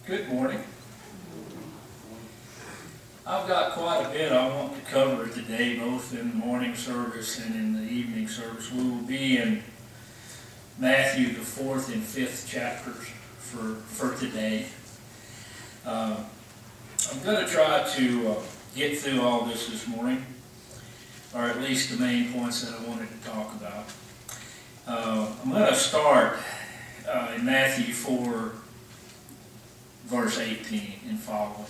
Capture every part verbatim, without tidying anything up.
Good morning. I've got quite a bit I want to cover today, both in the morning service and in the evening service. We will be in Matthew, the fourth and fifth chapters for, for today. Uh, I'm going to try to uh, get through all this this morning, or at least the main points that I wanted to talk about. Uh, I'm going to start uh, in Matthew four, verse eighteen and following.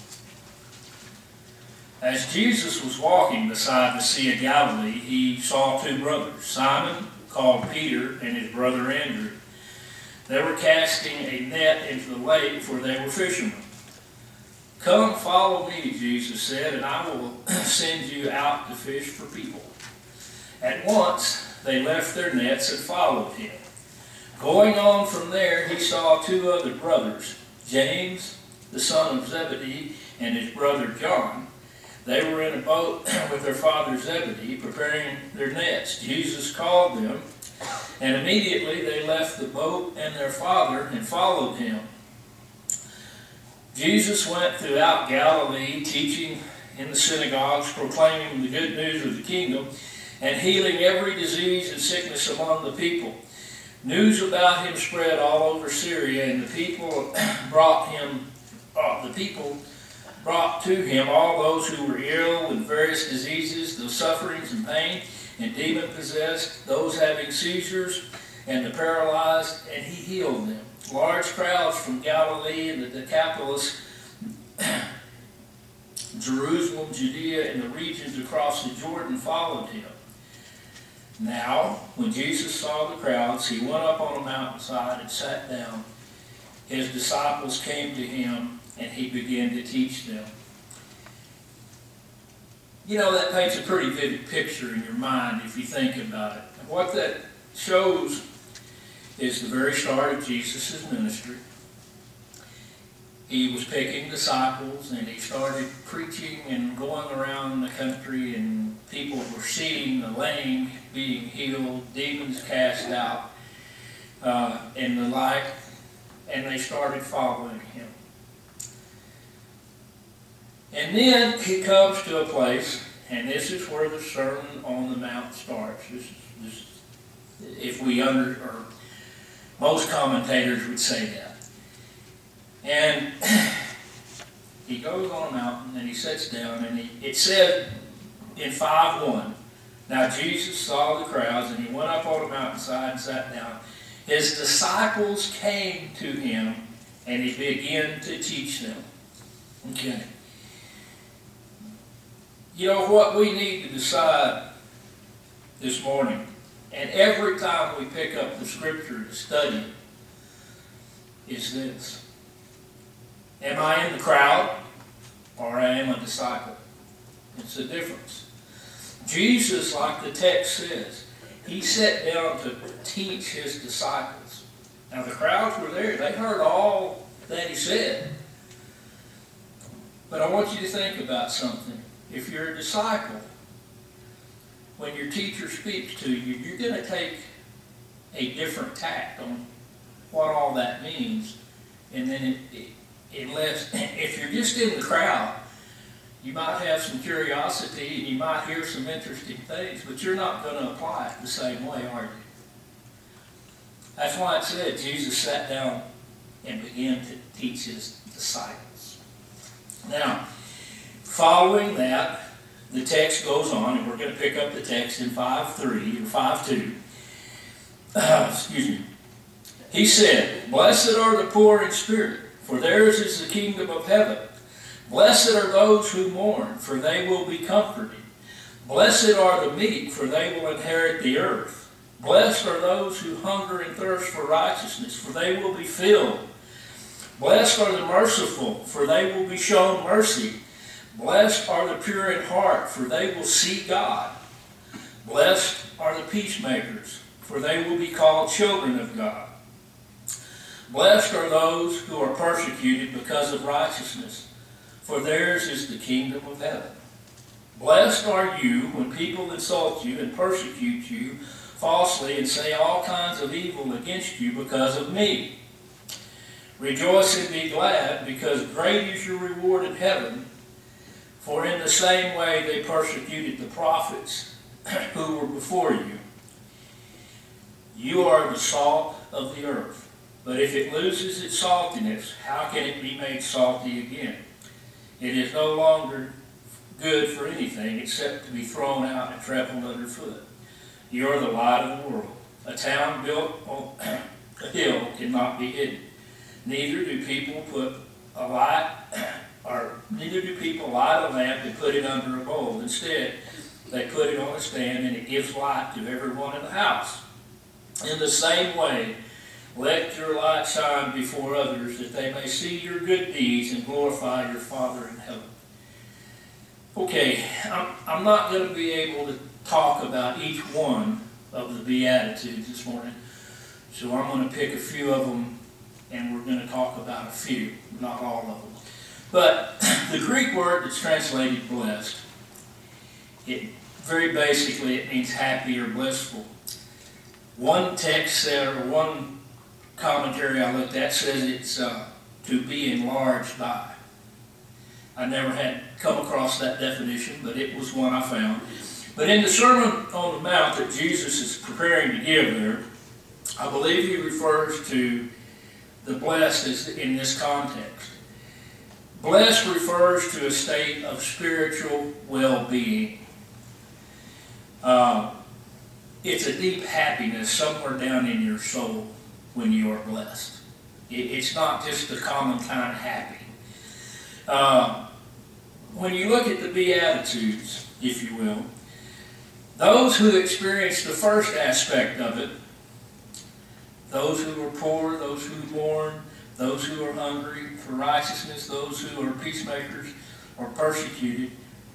As Jesus was walking beside the Sea of Galilee, he saw two brothers, Simon, called Peter, and his brother Andrew. They were casting a net into the lake, for they were fishermen. "Come, follow me," Jesus said, "and I will send you out to fish for people." At once they left their nets and followed him. Going on from there, he saw two other brothers, James, the son of Zebedee, and his brother John. They were in a boat with their father Zebedee, preparing their nets. Jesus called them, and immediately they left the boat and their father and followed him. Jesus went throughout Galilee, teaching in the synagogues, proclaiming the good news of the kingdom, and healing every disease and sickness among the people. News about him spread all over Syria, and the people brought him, uh, the people brought to him all those who were ill with various diseases, those sufferings and pain, and demon-possessed, those having seizures, and the paralyzed, and he healed them. Large crowds from Galilee and the Decapolis, Jerusalem, Judea, and the regions across the Jordan followed him. Now, when Jesus saw the crowds, he went up on a mountainside and sat down. His disciples came to him, and he began to teach them. You know, that paints a pretty vivid picture in your mind if you think about it. What that shows is the very start of Jesus' ministry. He was picking disciples, and he started preaching and going around the country, and people were seeing the lame being healed, demons cast out, uh, and the like, and they started following him. And then he comes to a place, and this is where the Sermon on the Mount starts. This is, this, if we under, or most commentators would say that. And he goes on a mountain, and he sits down, and he, it said in five one, "Now Jesus saw the crowds, and he went up on a mountainside and sat down. His disciples came to him, and he began to teach them." Okay. You know what we need to decide this morning, and every time we pick up the Scripture to study it, is this: am I in the crowd, or I am a disciple? It's a difference. Jesus, like the text says, he sat down to teach his disciples. Now the crowds were there. They heard all that he said. But I want you to think about something. If you're a disciple, when your teacher speaks to you, you're going to take a different tact on what all that means. And then it, it, unless, if you're just in the crowd, you might have some curiosity and you might hear some interesting things, but you're not going to apply it the same way, are you? That's why it said Jesus sat down and began to teach his disciples. Now, following that, the text goes on, and we're going to pick up the text in five three or five two. Uh, excuse me. He said, "Blessed are the poor in spirit, for theirs is the kingdom of heaven. Blessed are those who mourn, for they will be comforted. Blessed are the meek, for they will inherit the earth. Blessed are those who hunger and thirst for righteousness, for they will be filled. Blessed are the merciful, for they will be shown mercy. Blessed are the pure in heart, for they will see God. Blessed are the peacemakers, for they will be called children of God. Blessed are those who are persecuted because of righteousness, for theirs is the kingdom of heaven. Blessed are you when people insult you and persecute you falsely and say all kinds of evil against you because of me. Rejoice and be glad, because great is your reward in heaven. For in the same way they persecuted the prophets who were before you. You are the salt of the earth. But if it loses its saltiness, how can it be made salty again? It is no longer good for anything except to be thrown out and trampled underfoot. You are the light of the world. A town built on a hill cannot be hidden. Neither do people put a light, or neither do people light a lamp and put it under a bowl. Instead, they put it on a stand, and it gives light to everyone in the house. In the same way, let your light shine before others, that they may see your good deeds and glorify your Father in heaven. Okay, I'm, I'm not going to be able to talk about each one of the Beatitudes this morning, so I'm going to pick a few of them, and we're going to talk about a few, not all of them. But the Greek word that's translated blessed, it very basically it means happy or blissful. One text said, or one commentary I looked at says it's uh, to be enlarged by. I never had come across that definition, but it was one I found. But in the Sermon on the Mount that Jesus is preparing to give there, I believe he refers to the blessed as in this context. Blessed refers to a state of spiritual well-being. Uh, it's a deep happiness somewhere down in your soul when you are blessed. It, it's not just the common kind of happy. Uh, when you look at the Beatitudes, if you will, those who experience the first aspect of it, those who are poor, those who mourn, those who are hungry for righteousness, those who are peacemakers or persecuted,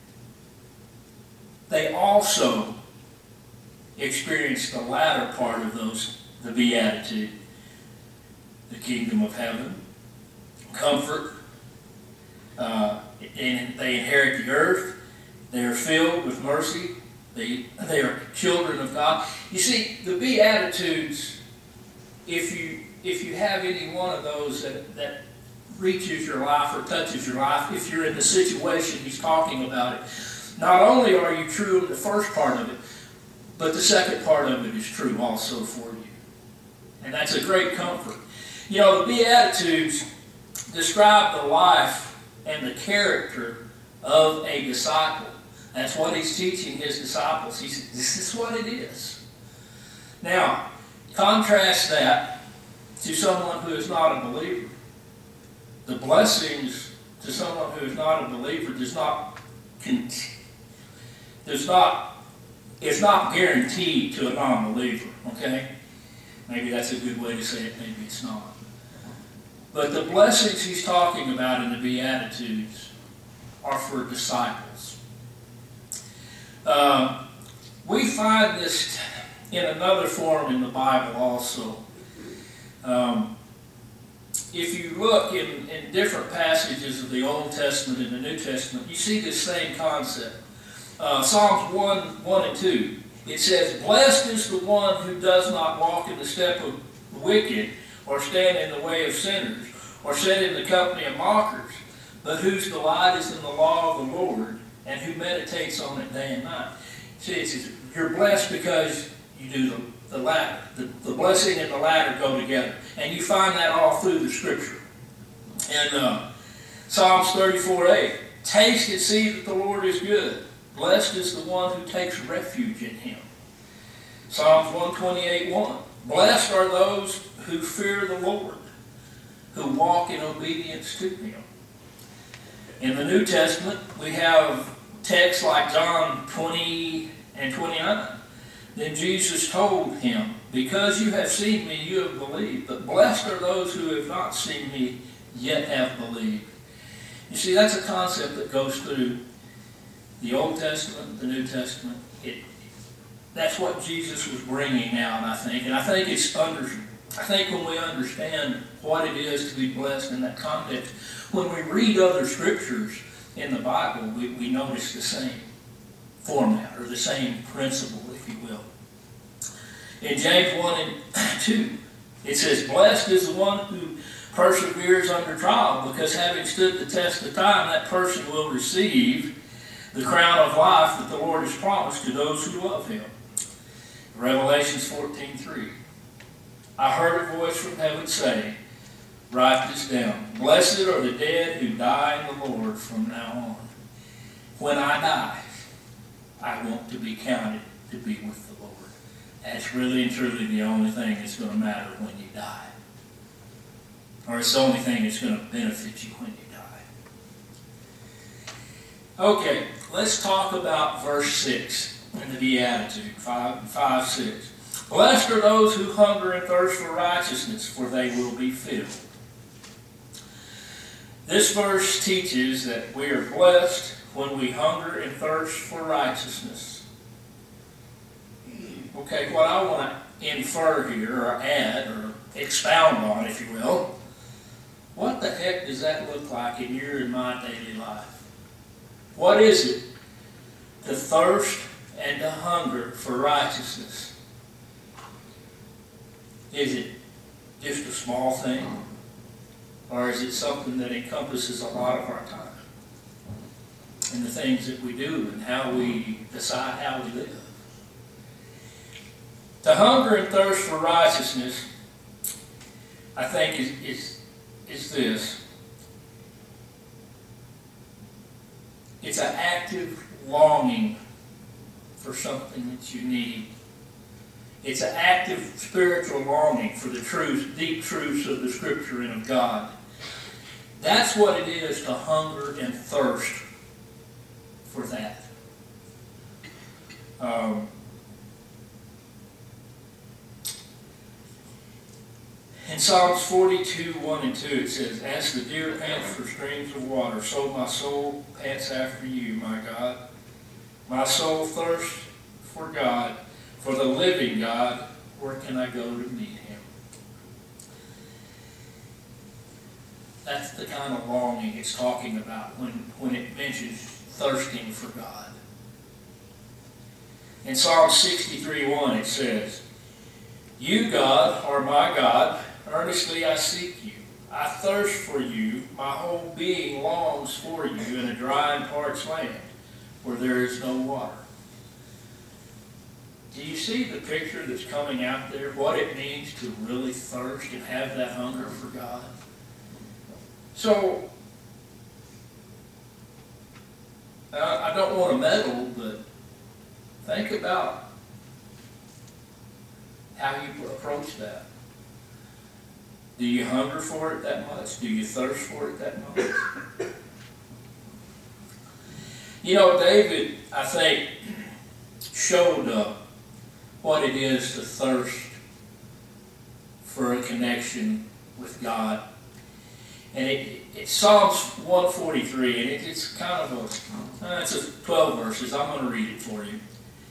they also experience the latter part of those, the Beatitude, the kingdom of heaven, comfort, uh, and they inherit the earth, they are filled with mercy, they, they are children of God. You see, the Beatitudes, if you if you have any one of those that, that reaches your life or touches your life, if you're in the situation he's talking about it, not only are you true in the first part of it, but the second part of it is true also for you. And that's a great comfort. You know, the Beatitudes describe the life and the character of a disciple. That's what he's teaching his disciples. He says, this is what it is. Now, contrast that to someone who is not a believer. The blessings to someone who is not a believer does not, does not, is not guaranteed to a non-believer, okay? Maybe that's a good way to say it, maybe it's not. But the blessings he's talking about in the Beatitudes are for disciples. Uh, we find this in another form in the Bible also. Um, if you look in, in different passages of the Old Testament and the New Testament, you see this same concept. Uh, Psalms one, one and two, it says, blessed is the one who does not walk in the step of the wicked, or stand in the way of sinners, or sit in the company of mockers, but whose delight is in the law of the Lord, and who meditates on it day and night. See, it says, you're blessed because you do the, the latter. The, the blessing and the latter go together. And you find that all through the Scripture. And uh, Psalms thirty-four eight, taste and see that the Lord is good. Blessed is the one who takes refuge in him. Psalms one twenty-eight one, blessed are those who fear the Lord, who walk in obedience to him. In the New Testament, we have texts like John twenty and twenty-nine. Then Jesus told him, because you have seen me, you have believed. But blessed are those who have not seen me, yet have believed. You see, that's a concept that goes through the Old Testament, the New Testament. It, that's what Jesus was bringing out, I think. And I think it's under, I think when we understand what it is to be blessed in that context, when we read other scriptures in the Bible, we, we notice the same format or the same principle, if you will. In James one and two, it says, blessed is the one who perseveres under trial, because having stood the test of time, that person will receive the crown of life that the Lord has promised to those who love him. Revelations fourteen three. I heard a voice from heaven say, write this down. Blessed are the dead who die in the Lord from now on. When I die, I want to be counted to be with the Lord. That's really and truly the only thing that's going to matter when you die. Or it's the only thing that's going to benefit you when you die. Okay, let's talk about verse six in the Beatitude, five, five six. Blessed are those who hunger and thirst for righteousness, for they will be filled. This verse teaches that we are blessed when we hunger and thirst for righteousness. Okay, what I want to infer here, or add, or expound on, if you will, what the heck does that look like in your and my daily life? What is it to thirst and to hunger for righteousness? Is it just a small thing? Or is it something that encompasses a lot of our time? And the things that we do and how we decide how we live. To hunger and thirst for righteousness, I think, is, is, is this. It's an active longing for something that you need. It's an active spiritual longing for the truths, deep truths of the Scripture and of God. That's what it is to hunger and thirst for that. Um, in Psalms forty-two, one and two, it says, as the deer pants for streams of water, so my soul pants after you, my God. My soul thirsts for God, for the living God. Where can I go to meet him? That's the kind of longing it's talking about when, when it mentions thirsting for God. In Psalm sixty-three, one, it says, you, God, are my God. Earnestly I seek you. I thirst for you. My whole being longs for you in a dry and parched land where there is no water. Do you see the picture that's coming out there? What it means to really thirst and have that hunger for God? So, I don't want to meddle, but think about how you approach that. Do you hunger for it that much? Do you thirst for it that much? You know, David, I think, showed uh, what it is to thirst for a connection with God. And it, it's Psalms one forty-three, and it, it's kind of a, uh, it's a twelve verses. I'm going to read it for you.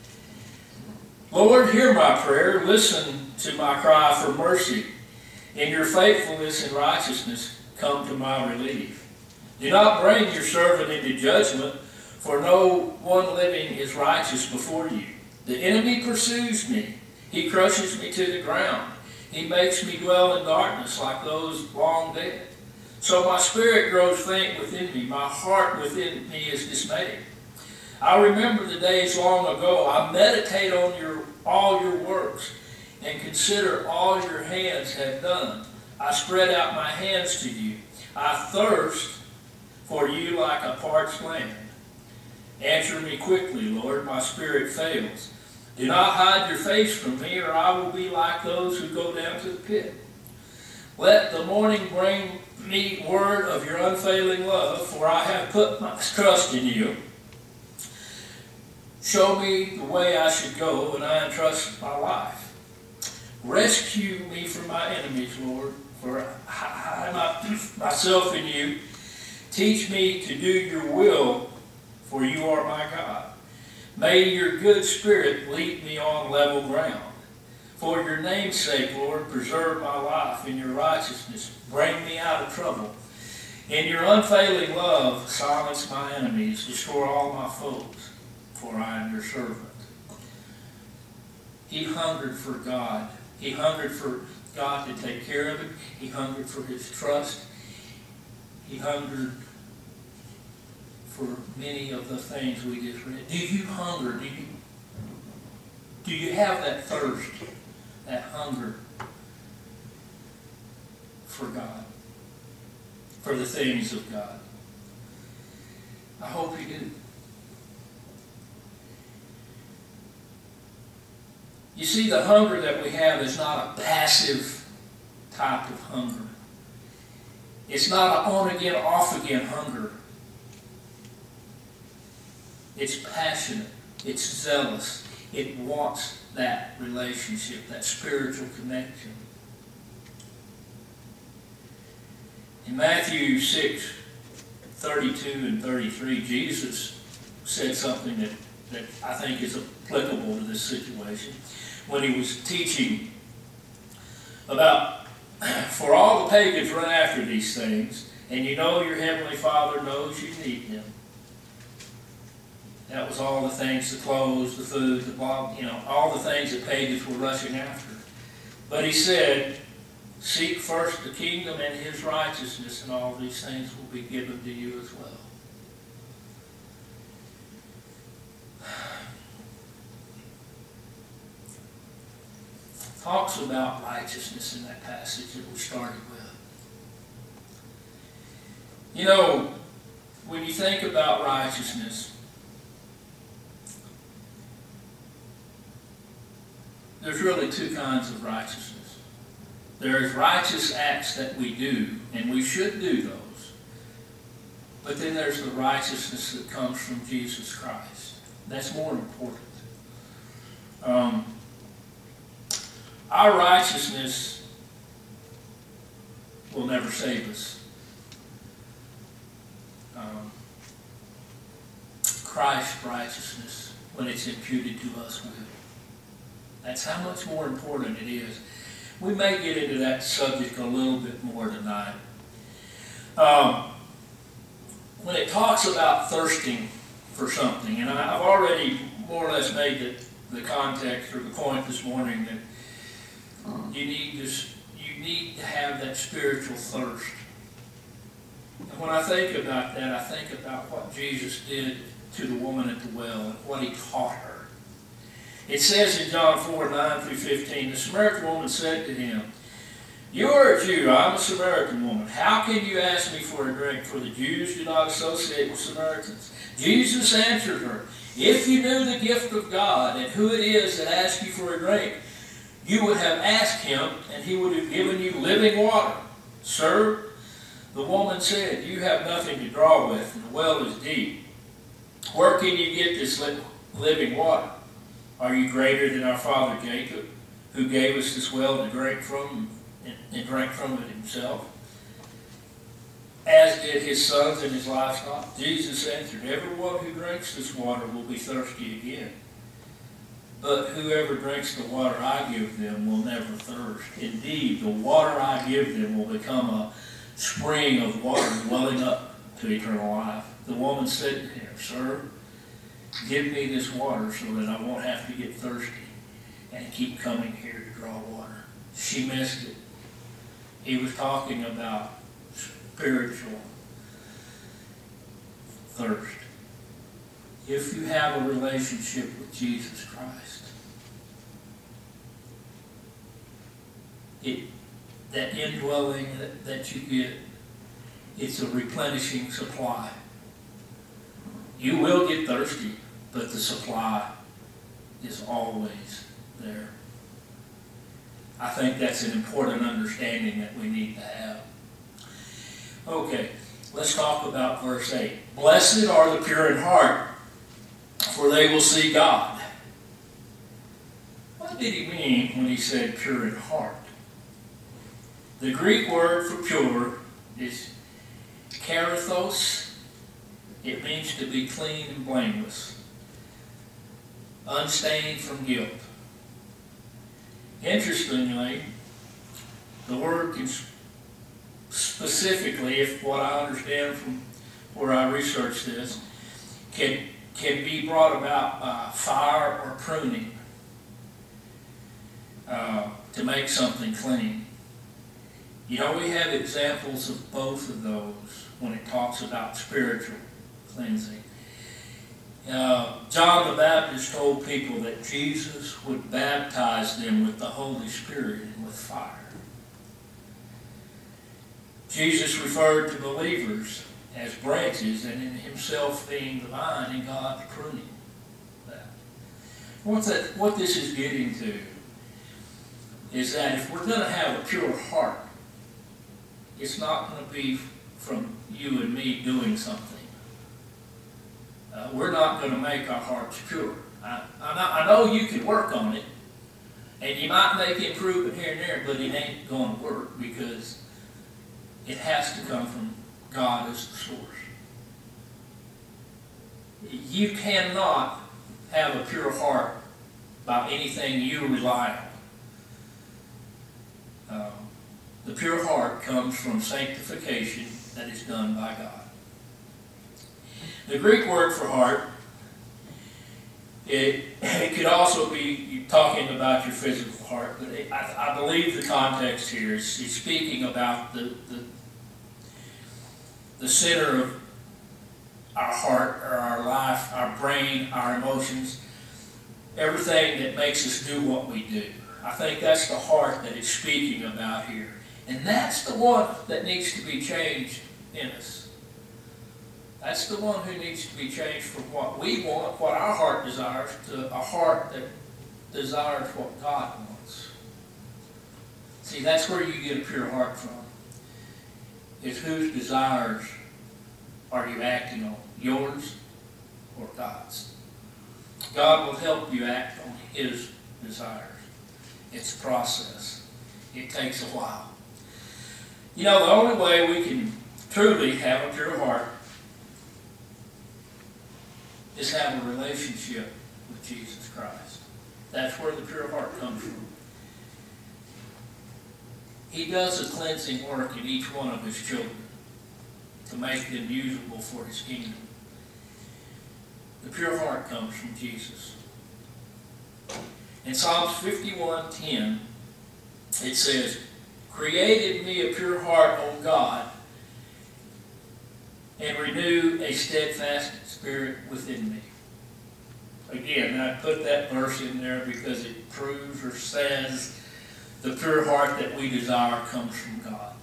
Lord, hear my prayer. Listen to my cry for mercy. In your faithfulness and righteousness, come to my relief. Do not bring your servant into judgment, for no one living is righteous before you. The enemy pursues me. He crushes me to the ground. He makes me dwell in darkness like those long dead. So my spirit grows faint within me. My heart within me is dismayed. I remember the days long ago. I meditate on your all your works and consider all your hands have done. I spread out my hands to you. I thirst for you like a parched land. Answer me quickly, Lord. My spirit fails. Do not hide your face from me, or I will be like those who go down to the pit. Let the morning bring me word of your unfailing love, for I have put my trust in you. Show me the way I should go, and I entrust my life. Rescue me from my enemies, Lord, for I hide myself in you. Teach me to do your will, for you are my God. May your good spirit lead me on level ground. For your name's sake, Lord, preserve my life in your righteousness. Bring me out of trouble. In your unfailing love, silence my enemies. Destroy all my foes, for I am your servant. He hungered for God. He hungered for God to take care of him. He hungered for his trust. He hungered for many of the things we just read. Do you hunger? Do you, do you have that thirst, that hunger for God, for the things of God? I hope you do. You see, the hunger that we have is not a passive type of hunger. It's not an on-again, off-again hunger. It's passionate. It's zealous. It wants that relationship, that spiritual connection. In Matthew six, thirty-two and thirty-three, Jesus said something that, that I think is applicable to this situation. When he was teaching about, for all the pagans run after these things, and you know your heavenly Father knows you need him. That was all the things, the clothes, the food, the blah, you know, all the things that pagans were rushing after. But he said, seek first the kingdom and his righteousness, and all these things will be given to you as well. Talks about righteousness in that passage that we started with. You know, when you think about righteousness, there's really two kinds of righteousness. There's righteous acts that we do, and we should do those. But then there's the righteousness that comes from Jesus Christ. That's more important. Um, Our righteousness will never save us. Um, Christ's righteousness, when it's imputed to us, will. That's how much more important it is. We may get into that subject a little bit more tonight. Um, when it talks about thirsting for something, and I've already more or less made the, the context or the point this morning that You need this. You need to have that spiritual thirst. And when I think about that, I think about what Jesus did to the woman at the well and what he taught her. It says in John four, nine through fifteen, the Samaritan woman said to him, "You are a Jew, I am a Samaritan woman. How can you ask me for a drink? For the Jews do not associate with Samaritans." Jesus answered her, "If you knew the gift of God and who it is that asks you for a drink, you would have asked him, and he would have given you living water." "Sir," the woman said, "you have nothing to draw with, and the well is deep. Where can you get this living water? Are you greater than our father Jacob, who gave us this well to drink from, and drank from it himself, as did his sons and his livestock?" Jesus answered, "Everyone who drinks this water will be thirsty again. But whoever drinks the water I give them will never thirst. Indeed, the water I give them will become a spring of water welling up to eternal life." The woman said to him, "Sir, give me this water so that I won't have to get thirsty and keep coming here to draw water." She missed it. He was talking about spiritual thirst. If you have a relationship with Jesus Christ, it, that indwelling that, that you get, it's a replenishing supply. You will get thirsty, but the supply is always there. I think that's an important understanding that we need to have. Okay, let's talk about verse eight. "Blessed are the pure in heart, for they will see God." What did he mean when he said pure in heart? The Greek word for pure is kerathos. It means to be clean and blameless, unstained from guilt. Interestingly, the word can specifically, if what I understand from where I researched this, can, can be brought about by fire or pruning uh, to make something clean. You know, we have examples of both of those when it talks about spiritual cleansing. Uh, John the Baptist told people that Jesus would baptize them with the Holy Spirit and with fire. Jesus referred to believers as branches, and in himself being the vine and God the pruning. That. What, that, what this is getting to is that if we're going to have a pure heart, it's not going to be from you and me doing something. Uh, we're not going to make our hearts pure. I, I, know, I know you can work on it, and you might make improvement here and there, but it ain't going to work because it has to come from God as the source. You cannot have a pure heart by anything you rely on. Um, the pure heart comes from sanctification that is done by God. The Greek word for heart, it, it could also be talking about your physical heart, but it, I, I believe the context here is, is speaking about the, the, the center of our heart, or our life, our brain, our emotions, everything that makes us do what we do. I think that's the heart that it's speaking about here. And that's the one that needs to be changed in us. That's the one who needs to be changed from what we want, what our heart desires, to a heart that desires what God wants. See, that's where you get a pure heart from. Is whose desires are you acting on? Yours or God's? God will help you act on His desires. It's a process. It takes a while. You know, the only way we can truly have a pure heart is have a relationship with Jesus Christ. That's where the pure heart comes from. He does a cleansing work in each one of His children to make them usable for His kingdom. The pure heart comes from Jesus. In Psalms fifty-one ten, it says, "Create in me a pure heart, O God, and renew a steadfast spirit within me." Again, I put that verse in there because it proves or says the pure heart that we desire comes from God.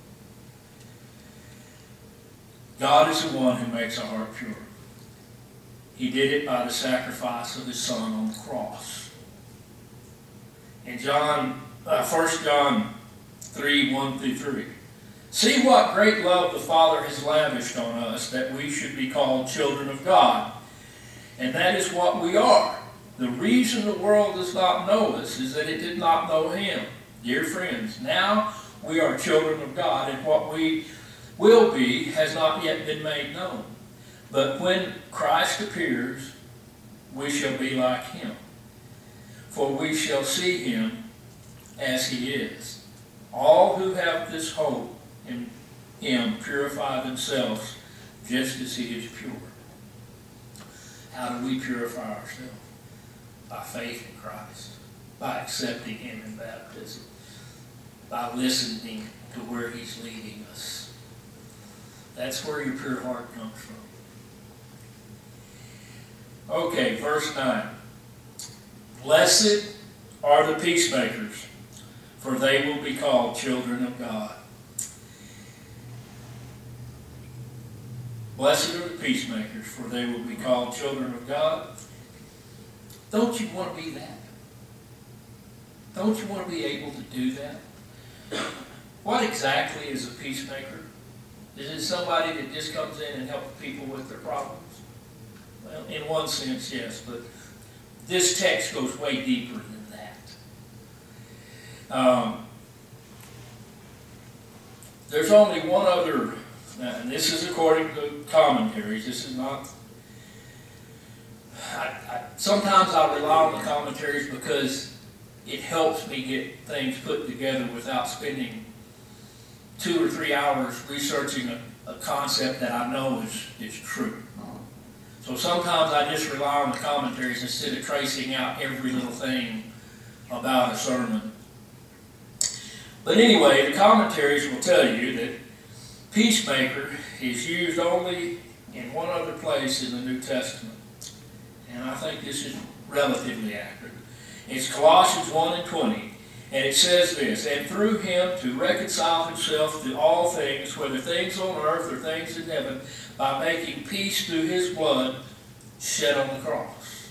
God is the one who makes our heart pure. He did it by the sacrifice of His Son on the cross. In John, uh, First John three, one through three. "See what great love the Father has lavished on us, that we should be called children of God. And that is what we are. The reason the world does not know us is that it did not know Him." Dear friends, now we are children of God, and what we will be has not yet been made known. But when Christ appears, we shall be like Him. For we shall see Him as He is. All who have this hope in Him purify themselves just as He is pure. How do we purify ourselves? By faith in Christ. By accepting Him in baptism. By listening to where He's leading us. That's where your pure heart comes from. Okay, verse nine. "Blessed are the peacemakers, for they will be called children of God." Blessed are the peacemakers, for they will be called children of God. Don't you want to be that? Don't you want to be able to do that? What exactly is a peacemaker? Is it somebody that just comes in and helps people with their problems? Well, in one sense, yes, but this text goes way deeper than that. Um, there's only one other, and this is according to commentaries. This is not. I, I, sometimes I rely on the commentaries because it helps me get things put together without spending two or three hours researching a, a concept that I know is, is true. So sometimes I just rely on the commentaries instead of tracing out every little thing about a sermon. But anyway, the commentaries will tell you that peacemaker is used only in one other place in the New Testament. And I think this is relatively accurate. It's Colossians one and twenty. And it says this, and through him to reconcile himself to all things, whether things on earth or things in heaven, by making peace through his blood shed on the cross.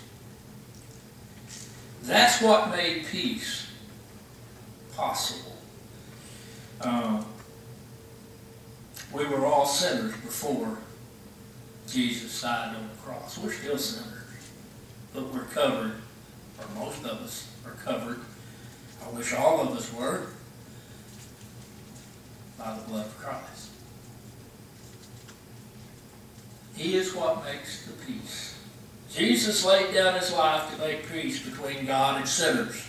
That's what made peace possible. Um, we were all sinners before Jesus died on the cross. We're still sinners, but we're covered, or most of us are covered. I wish all of us were, by the blood of Christ. He is what makes the peace. Jesus laid down his life to make peace between God and sinners.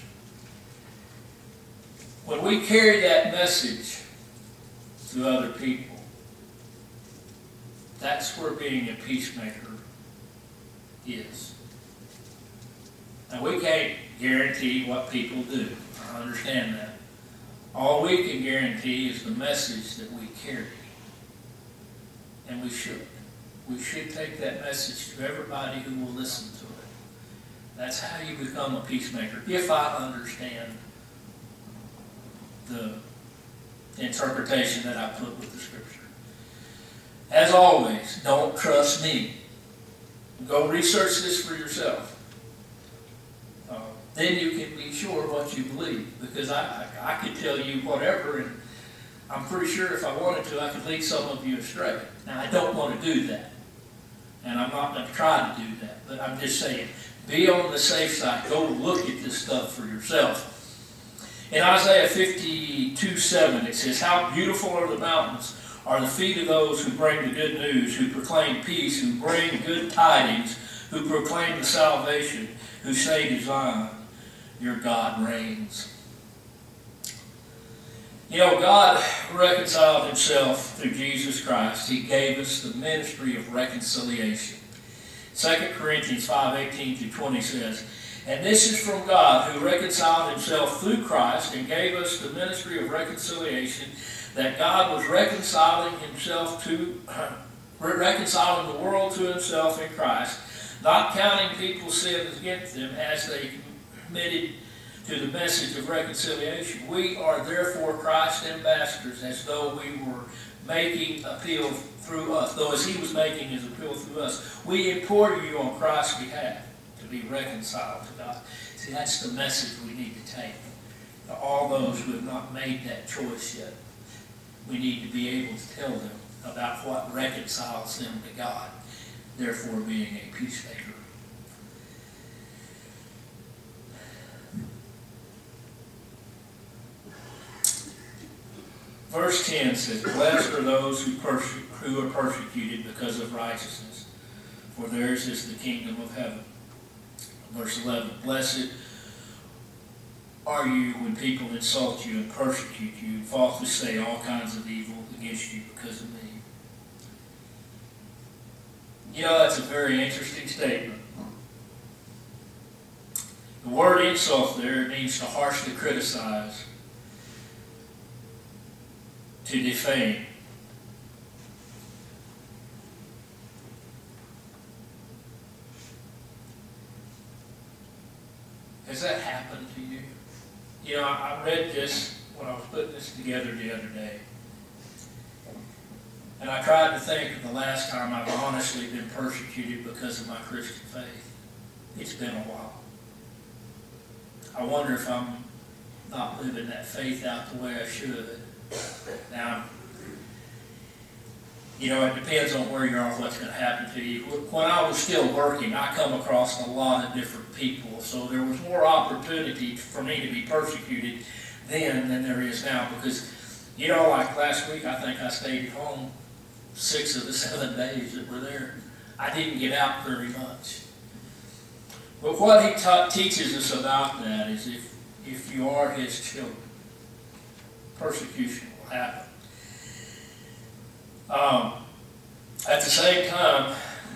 When we carry that message to other people, that's where being a peacemaker is. Now, we can't guarantee what people do. I understand that. All we can guarantee is the message that we carry. And we should. We should take that message to everybody who will listen to it. That's how you become a peacemaker, if I understand the interpretation that I put with the Scripture. As always, don't trust me. Go research this for yourself. Uh, then you can be sure what you believe. Because I, I, I could tell you whatever, and I'm pretty sure if I wanted to, I could lead some of you astray. Now, I don't want to do that. And I'm not going to try to do that. But I'm just saying, be on the safe side. Go look at this stuff for yourself. In Isaiah fifty-two seven, it says, how beautiful are the mountains, are the feet of those who bring the good news, who proclaim peace, who bring good tidings, who proclaim the salvation, who say to Zion, your God reigns. You know, God reconciled himself through Jesus Christ. He gave us the ministry of reconciliation. Second Corinthians five eighteen through twenty says, and this is from God, who reconciled himself through Christ and gave us the ministry of reconciliation, that God was reconciling himself to, uh, reconciling the world to himself in Christ, not counting people's sins against them as they committed to the message of reconciliation. We are therefore Christ's ambassadors, as though we were making appeal through us, though as he was making his appeal through us. We implore you on Christ's behalf to be reconciled to God. See, that's the message we need to take to all those who have not made that choice yet. We need to be able to tell them about what reconciles them to God, therefore being a peacemaker. Verse ten says, blessed are those who, perse- who are persecuted because of righteousness, for theirs is the kingdom of heaven. Verse eleven, blessed are you when people insult you and persecute you and falsely say all kinds of evil against you because of me. You know, that's a very interesting statement. The word insult there means to harshly criticize, to defame. Has that happened to you? You know, I, I read this when I was putting this together the other day. And I tried to think of the last time I've honestly been persecuted because of my Christian faith. It's been a while. I wonder if I'm not living that faith out the way I should. Now, you know, it depends on where you are, what's going to happen to you. When I was still working, I come across a lot of different people, so there was more opportunity for me to be persecuted then than there is now. Because, you know, like last week, I think I stayed at home six of the seven days that were there. I didn't get out very much. But what he ta- teaches us about that is if, if you are his children, persecution will happen. Um, at the same time,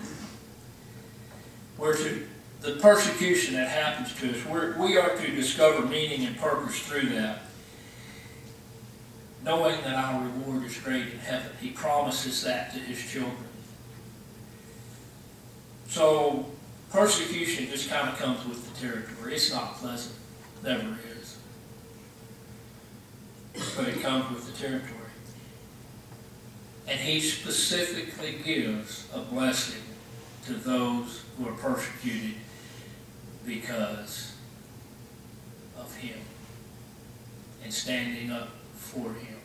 we're to, the persecution that happens to us, we're, we are to discover meaning and purpose through that. knowing that our reward is great in heaven. He promises that to his children. So persecution just kind of comes with the territory. It's not pleasant. Never is. But it comes with the territory. And he specifically gives a blessing to those who are persecuted because of him and standing up for him.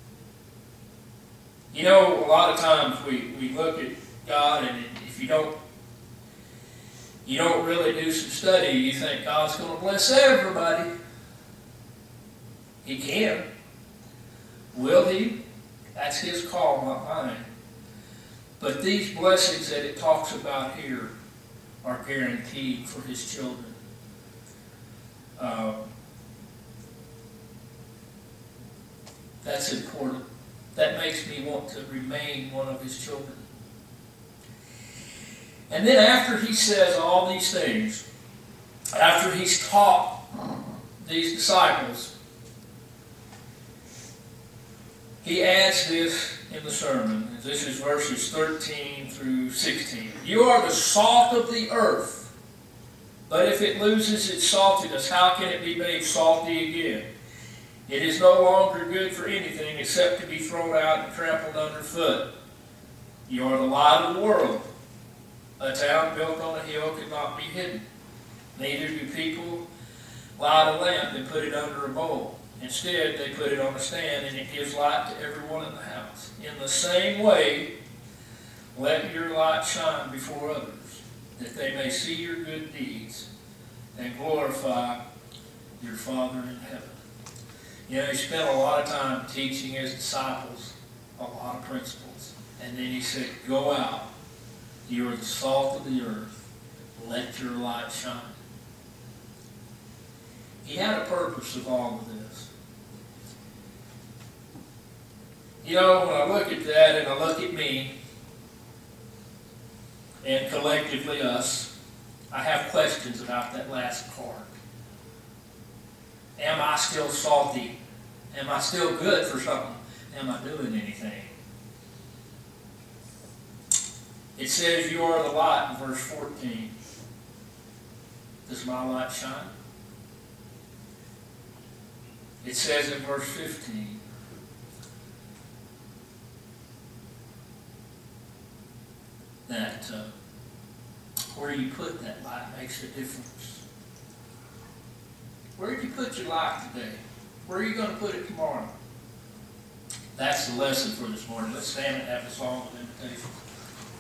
You know, a lot of times we, we look at God, and if you don't you don't really do some study, you think God's going to bless everybody. He can. Will he? That's his call, not mine. But these blessings that it talks about here are guaranteed for his children. Um, that's important. That makes me want to remain one of his children. And then after he says all these things, after he's taught these disciples, he adds this in the sermon. This is verses thirteen through sixteen. You are the salt of the earth, but if it loses its saltiness, how can it be made salty again? It is no longer good for anything except to be thrown out and trampled underfoot. You are the light of the world. A town built on a hill cannot be hidden. Neither do people light a lamp and put it under a bowl. Instead, they put it on a stand, and it gives light to everyone in the house. In the same way, let your light shine before others, that they may see your good deeds and glorify your Father in heaven. You know, he spent a lot of time teaching his disciples a lot of principles. And then he said, go out. You are the salt of the earth. Let your light shine. He had a purpose of all of this. You know, when I look at that and I look at me, and collectively us, I have questions about that last part. Am I still salty? Am I still good for something? Am I doing anything? It says you are the light in verse fourteen. Does my light shine? It says in verse fifteen, that uh, where you put that light makes a difference. Where did you put your light today? Where are you going to put it tomorrow? That's the lesson for this morning. Let's stand and have a song of invitation.